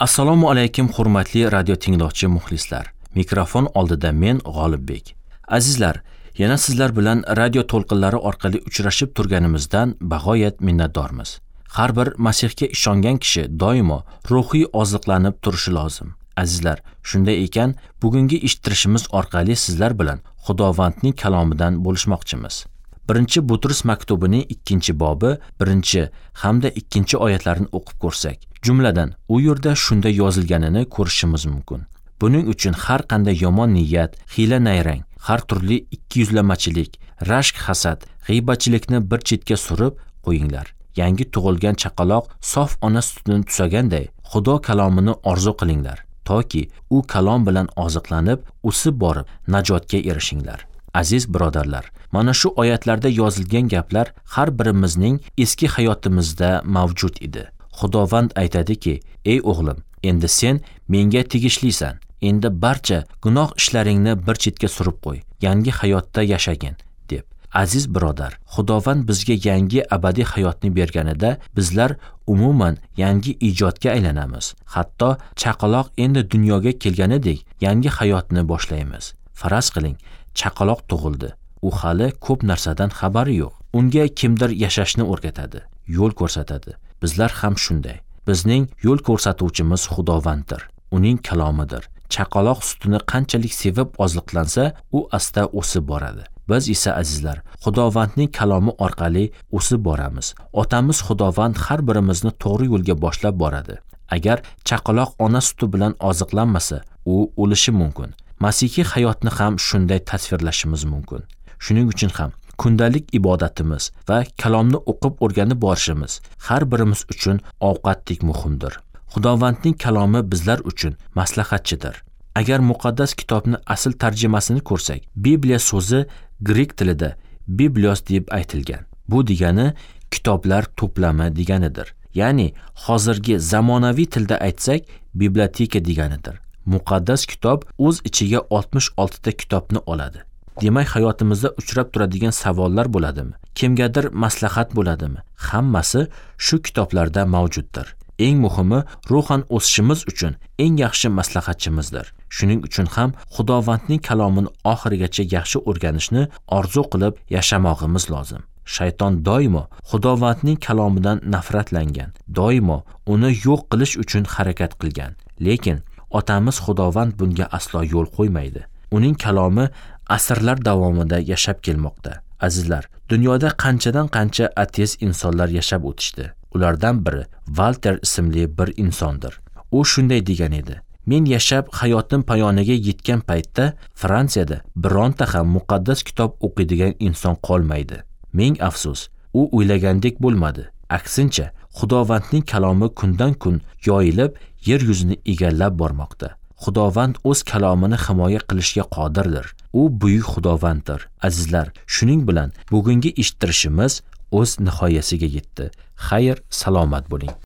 Assalomu alaykum hurmatli radio tinglovchi muxlislar. Mikrofon oldida men G'olibbek. Azizlar, yana sizlar bilan radio to'lqinlari orqali uchrashib turganimizdan bag'oyat minnatdormiz. Har bir Masihga ishongan kishi doimo ruhiy oziqlanib turishi lozim. Azizlar, shunday ekan, bugungi eshittirishimiz orqali sizlar bilan Xudovandning kalomidan bo'lishmoqchimiz. 1-Butrus maktubining 2-bobi 1 hamda 2 oyatlarini o'qib ko'rsak, jumladan u yerda shunday yozilganini ko'rishimiz mumkin. Buning uchun har qanday yomon niyat, hiyla-nayrang, har turli ikkiyuzlamachilik, rashk, hasad, g'iybatchilikni bir chetga surib qo'yinglar. Yangi tug'ilgan chaqaloq sof ona sutidan tusaganday Xudo kalomini orzu qilinglar, toki u kalom bilan oziqlanib, o'sib borib najotga erishinglar. Aziz birodarlar, mana shu oyatlarda yozilgan gaplar har birimizning eski hayotimizda mavjud edi. Xudovand aytadiki: "Ey o'g'lim, endi sen menga tegishlisan. Endi barcha gunoh ishlaringni bir chetga surib qo'y. Yangi hayotda yashagin" deb. Aziz birodar, Xudovand bizga yangi abadiy hayotni berganida bizlar umuman yangi ijodga aylanamiz. Hatto chaqaloq endi dunyoga kelganidek yangi hayotni boshlaymiz. Faraz qiling, chaqaloq tug'ildi. U hali ko'p narsadan xabari yo'q. Unga kimdir yashashni o'rgatadi, yo'l ko'rsatadi. Bizlar ham shunday. Bizning yo'l ko'rsatuvchimiz Xudovanddir. Uning kalomidir. Chaqaloq sutini qanchalik sevib oziqlansa, u asta o'sib boradi. Biz esa azizlar, Xudovandning kalomi orqali o'sib boramiz. Otamiz Xudovand har birimizni to'g'ri yo'lga boshlab boradi. Agar chaqaloq ona suti bilan oziqlanmasa, u o'lishi mumkin. Masihiy hayotni ham shunday tasvirlashimiz mumkin. Shuning uchun ham kundalik ibodatimiz va kalomni o'qib o'rganib borishimiz har birimiz uchun ovqatdek muhimdir. Xudovandning kalomi bizlar uchun maslahatchidir. Agar muqaddas kitobni asl tarjimasini ko'rsak, Bibliya so'zi grek tilida Biblios deb aytilgan. Bu degani kitoblar to'plami deganidir. Ya'ni hozirgi zamonaviy tilda aytsak, biblioteka deganidir. Muqaddas kitob o'z ichiga 66 ta kitobni oladi. Demak, hayotimizda uchrab turadigan savollar bo'ladimi? Kimgadir maslahat bo'ladimi? Hammasi shu kitoblarda mavjuddir. Eng muhimi, ruhan o'sishimiz uchun eng yaxshi maslahatchimizdir. Shuning uchun ham Xudovandning kalomini oxirigacha yaxshi o'rganishni orzu qilib yashamog'imiz lozim. Shayton doimo Xudovandning kalomidan nafratlangan, doimo uni yo'q qilish uchun harakat qilgan. Lekin otamiz Xudovand bunga aslo yo'l qo'ymaydi. Uning kalomi asrlar davomida yashab kelmoqda. Azizlar, dunyoda qanchadan qancha ateist insonlar yashab o'tishdi. Ulardan biri Walter ismli bir insondir. U shunday degan edi: "Men yashab hayotim poyoniga yetgan paytda Fransiyada bironta ham muqaddas kitob o'qiydigan inson qolmaydi. Ming afsus, u o'ylagandek bo'lmadi. Aksincha, Xudovandning kalomi kundan kun yoyilib, yer yuzini egallab bormoqda. Xudovand o'z kalomini himoya qilishga qodirdir. U buyuk Xudovanddir." Azizlar, shuning bilan bugungi eshittirishimiz o'z nihoyasiga yetdi. Xayr, salomat bo'ling.